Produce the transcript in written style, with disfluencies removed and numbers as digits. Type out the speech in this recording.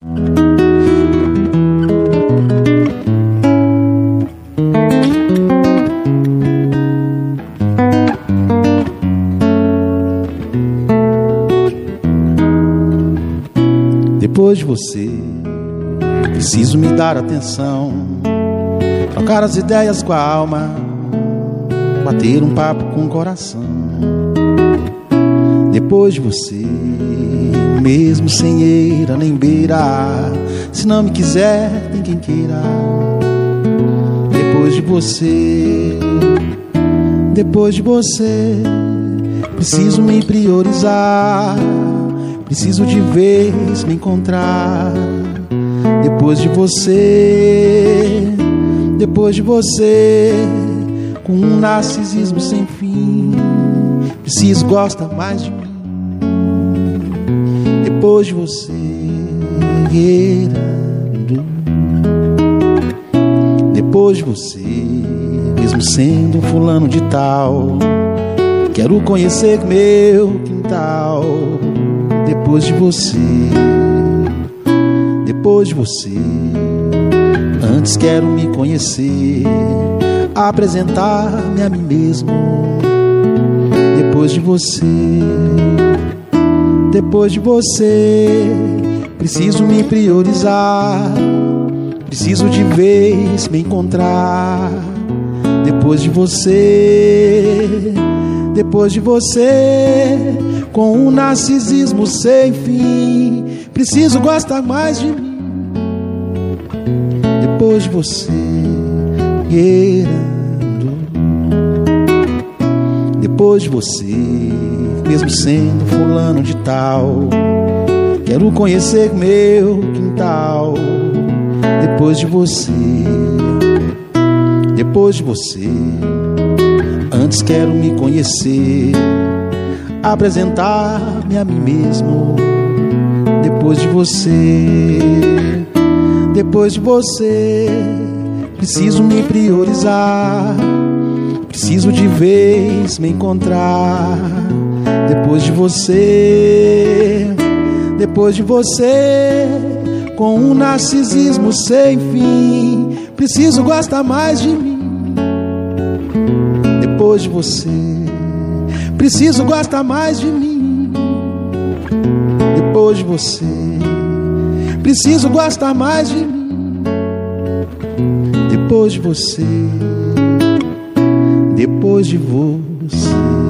Depois de você, preciso me dar atenção, trocar as ideias com a alma, bater um papo com o coração. Depois de você, mesmo sem eira nem beira, se não me quiser, tem quem queira. Depois de você, preciso me priorizar, preciso de vez me encontrar. Depois de você, com um narcisismo sem fim, preciso gostar mais de mim. Depois de você, depois de você, mesmo sendo fulano de tal, quero conhecer meu quintal. Depois de você, antes quero me conhecer, apresentar-me a mim mesmo. Depois de você, preciso me priorizar, preciso de vez me encontrar. Depois de você, com um narcisismo sem fim, preciso gostar mais de mim. Depois de você, depois de você, mesmo sendo fulano de tal, quero conhecer meu quintal. Depois de você, antes quero me conhecer, apresentar-me a mim mesmo. Depois de você, preciso me priorizar, preciso de vez me encontrar. Depois de você, com um narcisismo sem fim, preciso gostar mais de mim. Depois de você, preciso gostar mais de mim. Depois de você, preciso gostar mais de mim. Depois de você, depois de você.